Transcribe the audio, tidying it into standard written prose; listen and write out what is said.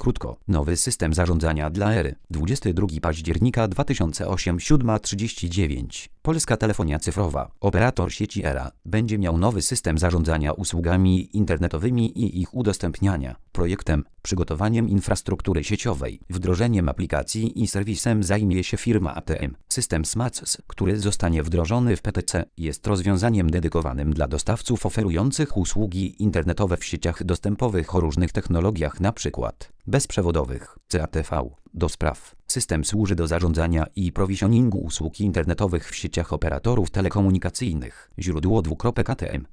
Krótko, nowy system zarządzania dla ery. 22 października 2008, 7:39. Polska Telefonia Cyfrowa, operator sieci ERA, będzie miał nowy system zarządzania usługami internetowymi i ich udostępniania. Projektem, przygotowaniem infrastruktury sieciowej, wdrożeniem aplikacji i serwisem zajmie się firma ATM. System SMACS, który zostanie wdrożony w PTC, jest rozwiązaniem dedykowanym dla dostawców oferujących usługi internetowe w sieciach dostępowych o różnych technologiach, np. bezprzewodowych, CATV. Do spraw. System służy do zarządzania i provisioningu usług internetowych w sieciach operatorów telekomunikacyjnych. Źródło: ATM.